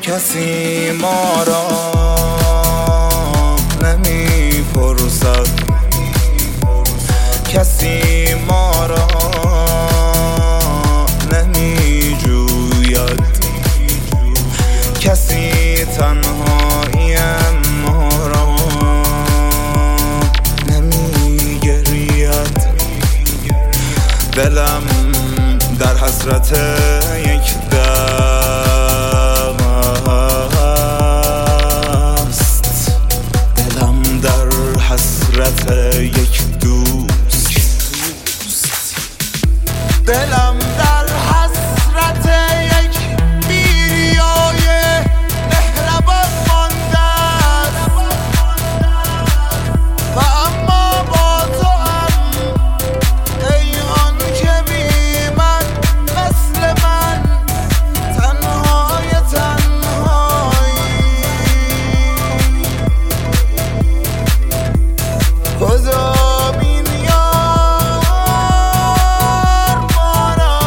کسی ما را نمی پرسد، کسی ما را نمی جوید، کسی تنهایی ما را نمی گرید. دلم در حسرت یک دم است، دلم در حسرت یک دوست، دلم در حسرت یک بیریای مهربان مانده است. و اما با تو هم ای آن که بی من مثل من تنهای تنهایی، کجا بین یار ما را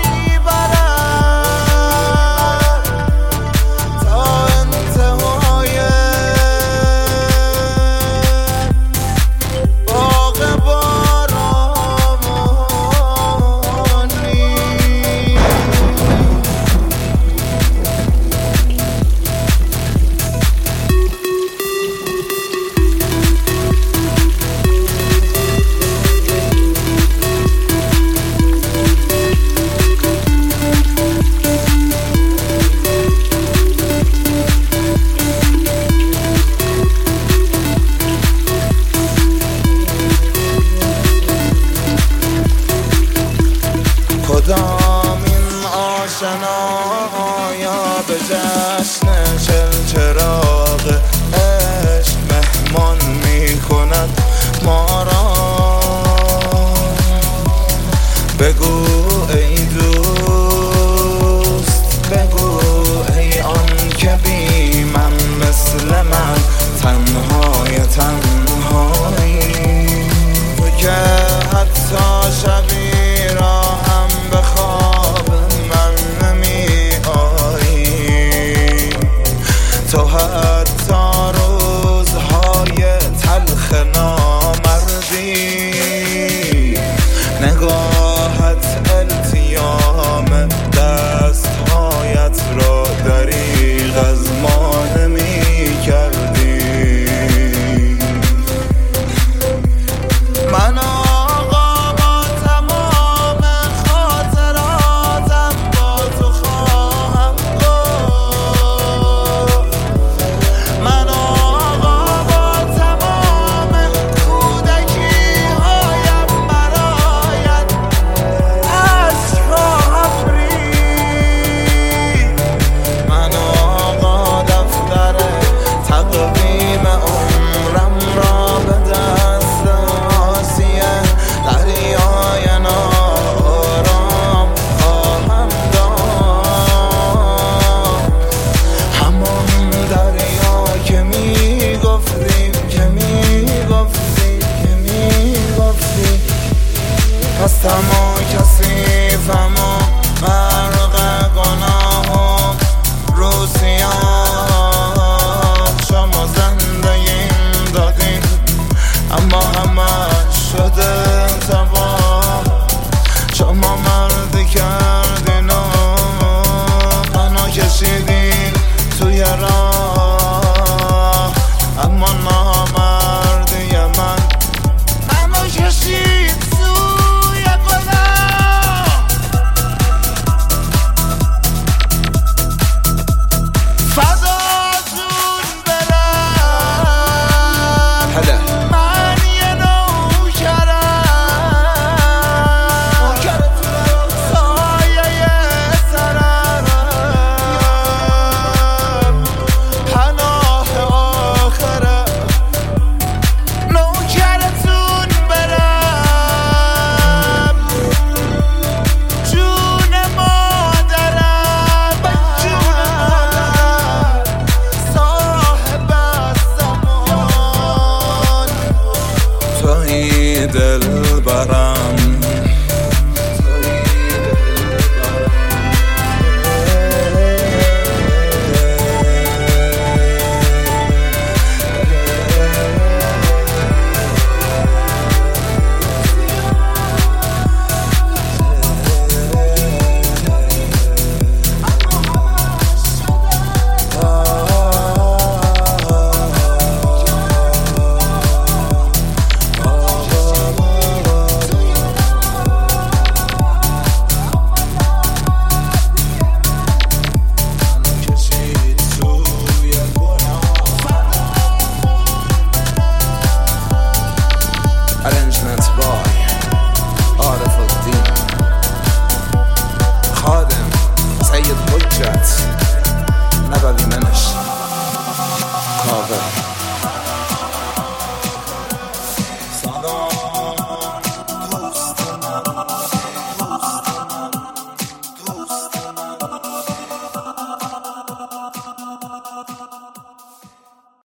میبرد تا انتهای باغ بارانی. کدامین آشنا یا به جشن چراغ عشق مهمان می کند ما را؟ بگو ای دوست، بگو ای آن که بی من مثل من تنهای تنهایی، تو که حتی شبی را هم به خواب من نمی آیی، تو حتی روزهای تلخ نامردی نگاهت آره.